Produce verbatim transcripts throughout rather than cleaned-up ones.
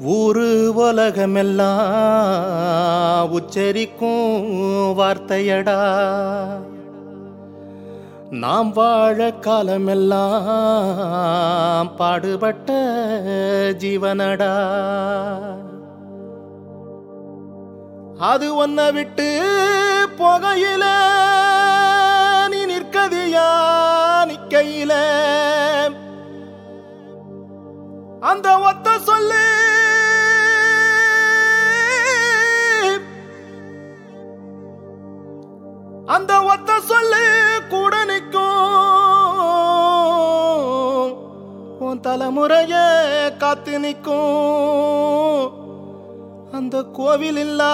ஊரு உலகமெல்லாம் உச்சரிக்கும் வார்த்தையடா, நாம் வாழ காலமெல்லாம் பாடுபட்ட ஜீவனடா. அது ஒன்ன விட்டு போகையில நீ நிற்கதியா நிக்கையில அந்த ஒத்த சொல்லு அந்த ஒத்த சொல்லு கூட நிற்கும், உன் தலைமுறைய காத்து நிற்கும். அந்த கோவில் இல்லா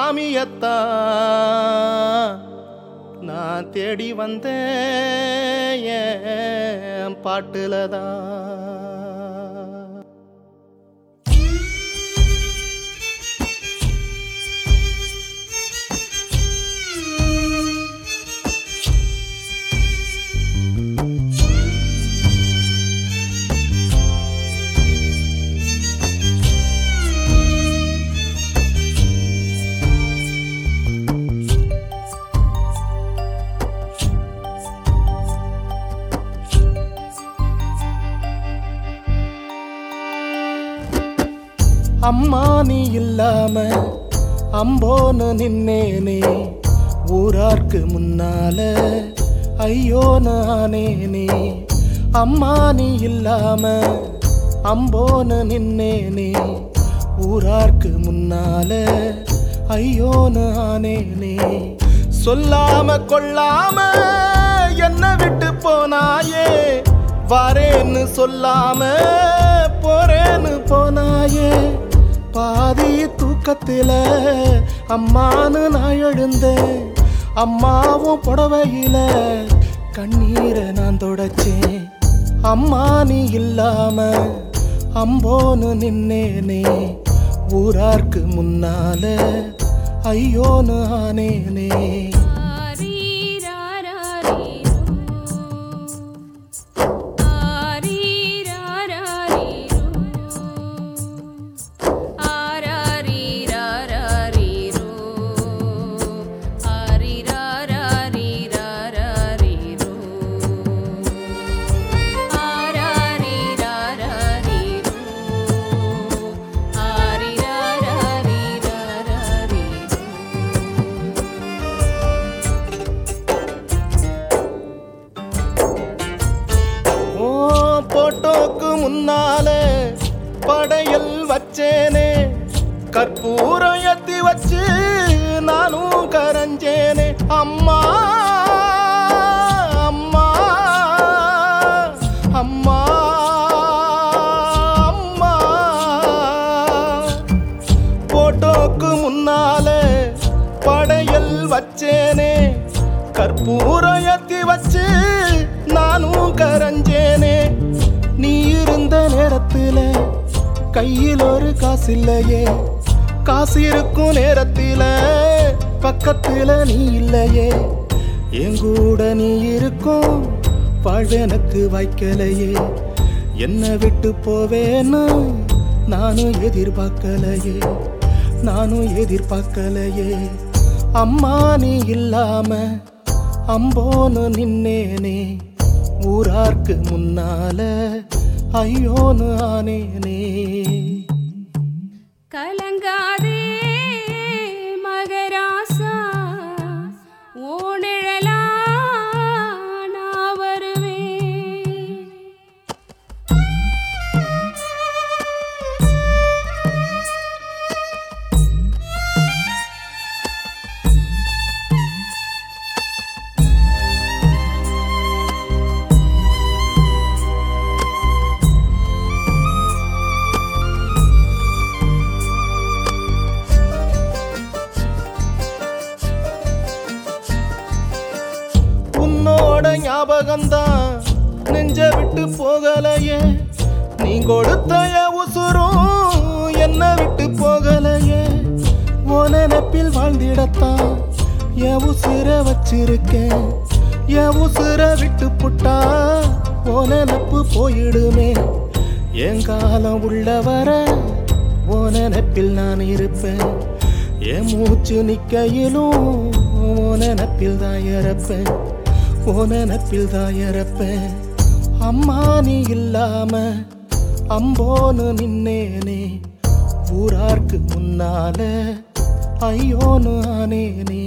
சாமியத்தான் நான் தேடி வந்தேன் என் பாட்டுலதான். அம்மா நீ இல்லாம அம்போன்னு நின்னேனே, ஊரார்க்கு முன்னால ஐயோ நானேனே. அம்மா நீ இல்லாம அம்போன்னு நின்னேனே, ஊரார்க்கு முன்னால ஐயோ நானேனே. சொல்லாம கொள்ளாம என்ன விட்டு போனாயே, வரேன்னு சொல்லாம போறேன்னு போனாயே. பாதி தூக்கத்தில அம்மானு நான் எழுந்தேன், அம்மாவும் புடவையில கண்ணீரை நான் தொடச்சேன். அம்மா நீ இல்லாம அம்போன்னு நின்னேனே, ஊரார்க்கு முன்னால ஐயோன்னு ஆனேனே. போட்டோக்கு முன்னால படையல் வச்சேனே, கற்பூரம் ஏத்தி வச்சு நானும் கரைஞ்சேனே. அம்மா அம்மா அம்மா அம்மா. போட்டோக்கு முன்னால படையல் வச்சேனே, கற்பூரம் ஏத்தி வச்சு நானும் கரைஞ்சேனே. நீ இருந்த நேரத்துல கையில் ஒரு காசு இல்லையே, காசு இருக்கும் நேரத்துல பக்கத்துல நீ இல்லையே. எங்கூட நீ இருக்கும் வாழ்வெனக்கு வாய்க்கலையே, என்ன விட்டு போவேன்னு நானும் எதிர்பார்க்கலையே, நானும் எதிர்பார்க்கலையே. அம்மா நீ இல்லாம அம்போன்னு நின்னேனே, ஊரார்க்கு முன்னால ஐயோன்னு ஆனேனே. கலங்காதே மகராசா, ஓனிழலா நான் வருவேன். ஞாபகம்தான் நெஞ்ச விட்டு போகலையே, நீ கொடுத்த உசுரும் என்ன விட்டு போகலையே. ஓ நினைப்பில் வாழ்ந்திடத்தான் என் உசுர வச்சிருக்கேன், என் உசுர விட்டு புட்டா ஓ நினப்பு போயிடுமே. என் காலம் உள்ளவர ஓ நினைப்பில் நான் இருப்பேன். என் மூச்சு நிக்கையிலும் ஓ நினைப்பில் தான் இறப்பேன். ஓ நினைப்பில் தான் இறப்பேன். அம்மா நீ இல்லாம அம்போன்னு நின்னேனே, ஊரார்க்கு முன்னால ஐயோன்னு ஆனேனே.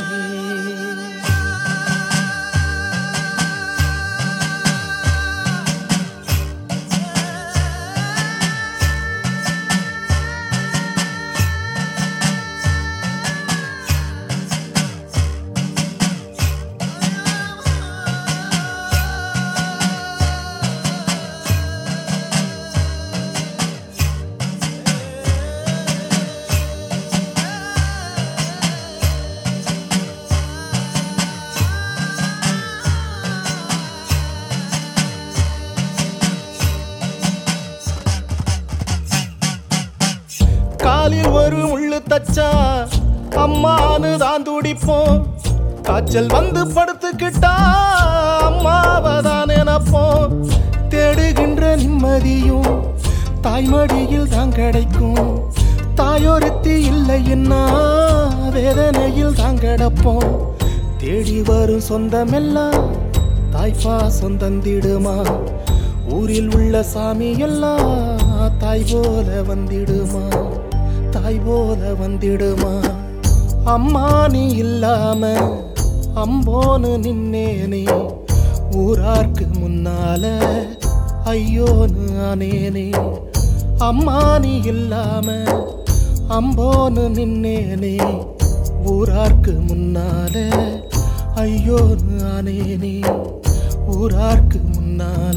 காலில் ஒரு முள்ளு தச்சா அம்மானு தான் துடிப்போம். காய்ச்சல் வந்து படுத்துக்கிட்டா அம்மாவை தான் நினைப்போம். தேடுகின்ற நிம்மதியும் தாய்மடியில் தான் கிடைக்கும். தாயொருத்தி இல்லைன்னா வேதனையில் தான் கிடப்போம். தேடி வரும் சொந்தமெல்லாம் தாய்ப்பாசம் தந்திடுமா. ஊரில் உள்ள சாமி எல்லாம் தாய் போல வந்திடுமா, தாய் போல வந்திடுமா. அம்மா நீ இல்லாம அம்போன்னு நின்னேனே, ஊரார்க்கு முன்னால ஐயோன்னு ஆனேனே. அம்மா நீ இல்லாம அம்போன்னு நின்னேனே, ஊரார்க்கு முன்னால ஐயோன்னு ஆனேனே, ஊரார்க்கு முன்னால